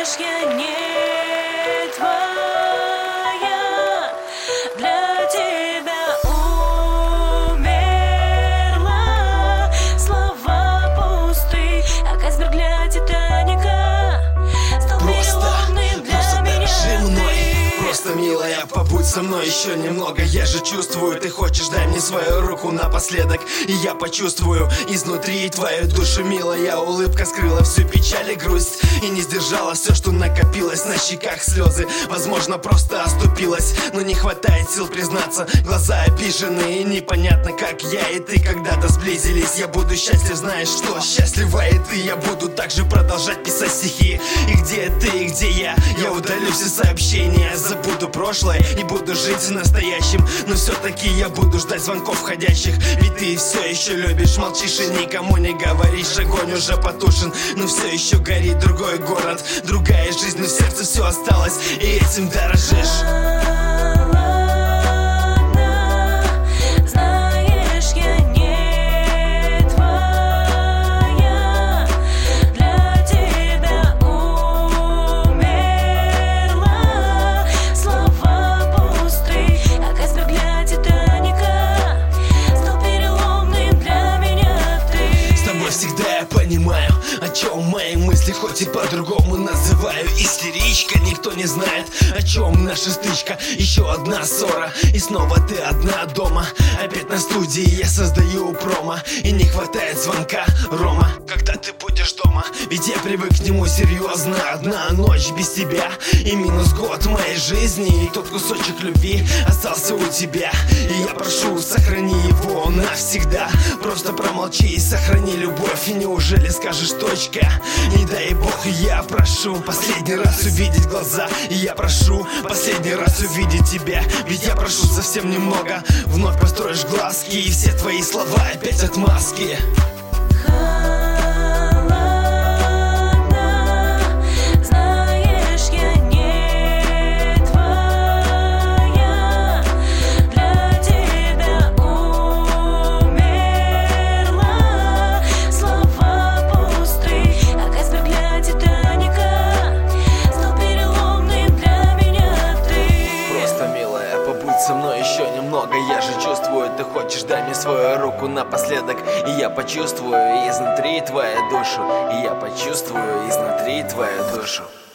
Знаешь, я не твоя, для тебя умерла. Слова пусты, как айсберг для Титаника. Стал переломным для меня ты. Просто, милая, побудь со мной еще немного. Я же чувствую, ты хочешь, дай мне свою руку напоследок. И я почувствую изнутри твою душу, милая. Улыбка скрыла всю печаль и грусть, и не сдержала все, что накопилось. На щеках слезы, возможно, просто оступилась, но не хватает сил признаться. Глаза обиженные, непонятно, как я и ты когда-то сблизились. Я буду счастлив, знаешь что? Счастлива и ты. Я буду также продолжать писать стихи. И где ты, и где я? Я удалю все сообщения, забуду прошлое и буду жить настоящим. Но все-таки я буду ждать звонков входящих. Ведь ты все еще любишь, молчишь и никому не говоришь. Огонь уже потушен, но все еще горит. Другой город, другая жизнь, но в сердце все осталось, и этим дорожишь. Понимаю, о чем мои мысли, хоть и по-другому называю. Истеричка, никто не знает, о чем наша стычка. Еще одна ссора, и снова ты одна дома. Опять на студии я создаю промо, и не хватает звонка, Рома. Когда ты будешь дома? Ведь я привык к нему серьезно. Одна ночь без тебя, и минус год моей жизни. И тот кусочек любви остался у тебя, и я прошу, сохрани его навсегда. Просто промолчи и сохрани любовь. И неужели скажешь точка? Не дай бог, я прошу последний раз увидеть глаза. И я прошу последний раз увидеть тебя. Ведь я прошу совсем немного. Вновь построишь глазки, и все твои слова опять отмазки. Со мной еще немного, я же чувствую, ты хочешь, дай мне свою руку напоследок. И я почувствую изнутри твою душу, и я почувствую изнутри твою душу.